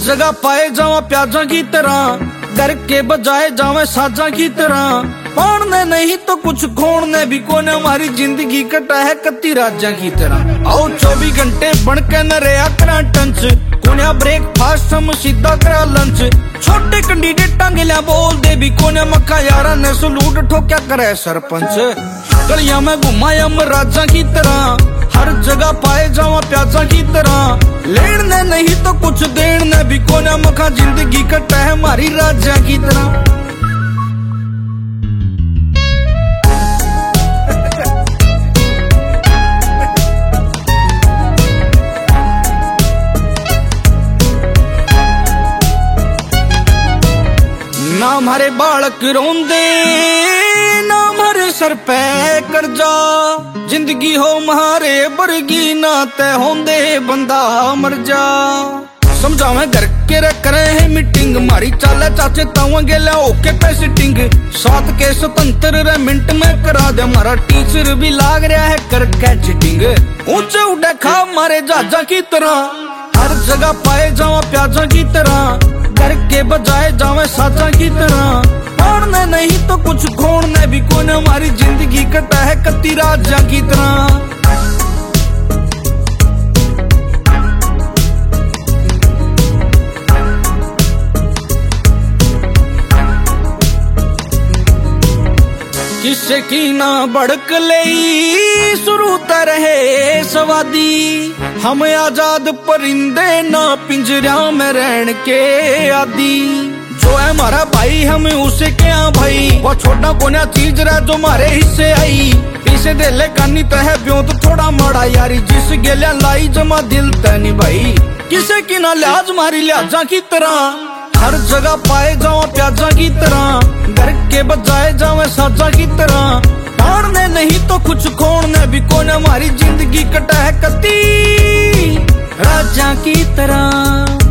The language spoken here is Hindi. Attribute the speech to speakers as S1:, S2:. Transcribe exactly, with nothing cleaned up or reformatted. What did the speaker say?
S1: जगह पाए जावा प्याजा की तरह, घर के बजाए जावे साजा की तरह। पाने नहीं तो कुछ खोने भी कोने, हमारी जिंदगी कटा है कत्ती राजा की तरह। आओ चौबीस घंटे बन के न रहा करा टंच, कोने ब्रेकफास्ट हम सीधा करा लंच। छोटे कैंडिडेट टांगलिया बोल दे भी कोने, मक्का यारा ने सलूट ठोक्या करे सरपंच। गलियां में घुमाया हम राजा की तरह, हर जगह पाए जावा प्याजा की तरह। लेने नहीं तो कुछ देने भी कोने, मक्का जिंदगी कटा है हमारी राजा की तरह। ना हमारे बालक रोंदे ना हमारे सर पे कर्जा, जिंदगी हो म्हारे बरगी ना तय होंदे बंदा मर जा। समझावे घर के रे करे है मीटिंग, मारी चाले चाचे तावा गेला ओके पे सिटिंग। सात के स्वतंत्र रे मिनट में करा दे, हमारा टीचर भी लाग रहा है कर के चिटिंग। ऊंचे उड़े खा मारे जहाजा की तरह, हर जगह पाए जावा प्याजा की तरह। घर के बजाए जावे साजा की तरह, पाने नहीं तो कुछ खोने भी कोने, हमारी जिंदगी कटा है कत्ती राजा की तरह। किसे की ना भड़क ले शुरू रहे सवादी, हम आजाद परिंदे ना पिंजरा में रहन के आदि। जो है हमारा भाई हम उसे क्या भाई, वो छोटा कोना चीज रहा जो हमारे हिस्से आई। इसे दे ले कानी तह ब्यों तो थोड़ा माड़ा यारी, जिस गेलिया लाई जमा दिल तनी भाई। किसे की ना लिहाज मारी लिहाजा की तरह, हर जगह पाए जावा प्याजा की तरह। घर के बजाए जावे साजा की तरह, पाने नहीं तो कुछ खोने भी कोने, हमारी जिंदगी कटा है कत्ती राजा की तरह।